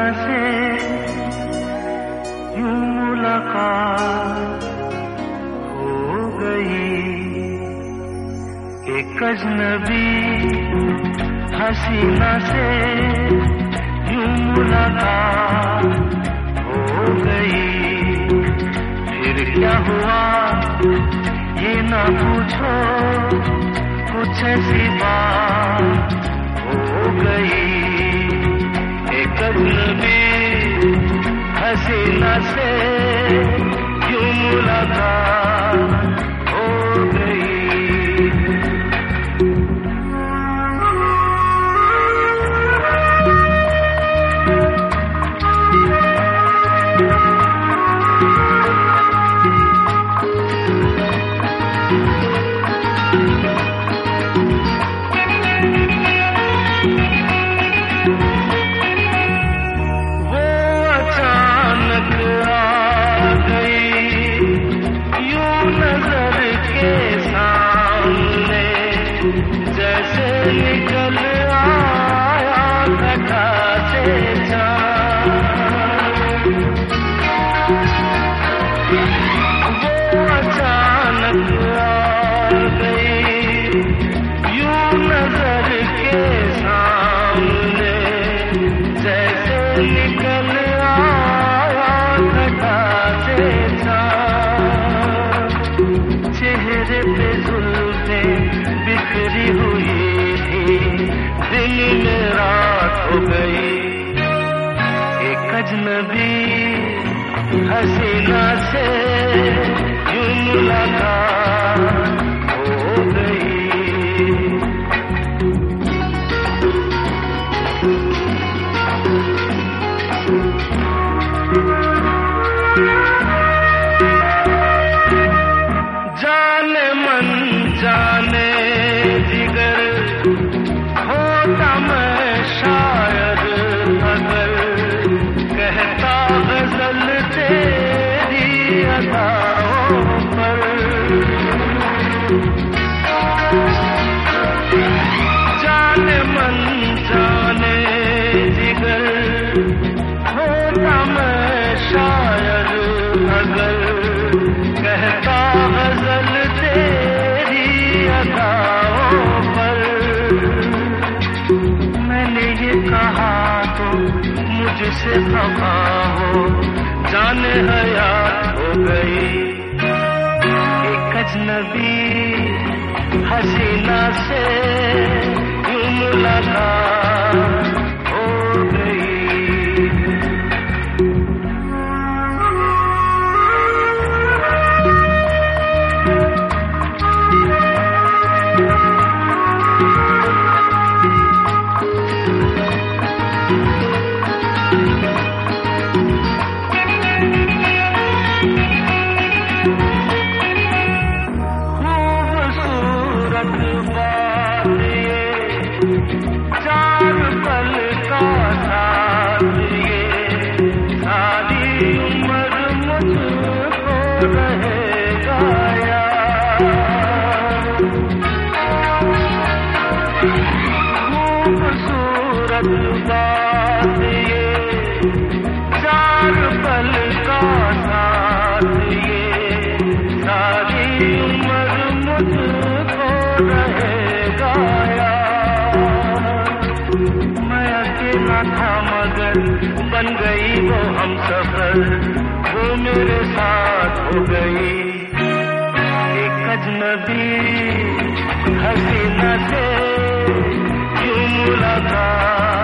से यूं मुलाकात हो गई। एक अजनबी हसीना से यूं मुलाकात हो गई। फिर क्या हुआ ये ना पूछो, कुछ ऐसी बात हो गई। एक अजनबी हसीना से यूं मुलाकात हो गई। निकल आया घटा से चाँद, वो अचानक आ गई यूं नजर के सामने। जैसे निकल आया घटा से चाँद। चेहरे पे जुल्फें बिखरी हुई, दिन में रात हो गई। एक अजनबी हसीना से यूं मुलाकात हो गई। जाने मन जाने जिगर होता मैं शायद अगर कहता गजल तेरी अदाओं पर। जाने मन जाने जिगर होता मैं शायद अगर कहता गजल तेरी अदाओं पर। मैंने ये कहा तो मुझसे खफा हो, जाने हयात हो गई। एक अजनबी हसीना से यूं मुलाकात हो गई। चार पल का साथ ये सारी उम्र मुझको रहेगा याद। खूबसूरत बात ये चार पल का साथ ये सारी उम्र मुझको रहेगा याद। था मगर बन गई वो हम सफर, वो मेरे साथ हो गई। एक अजनबी हसीना से यूं मुलाकात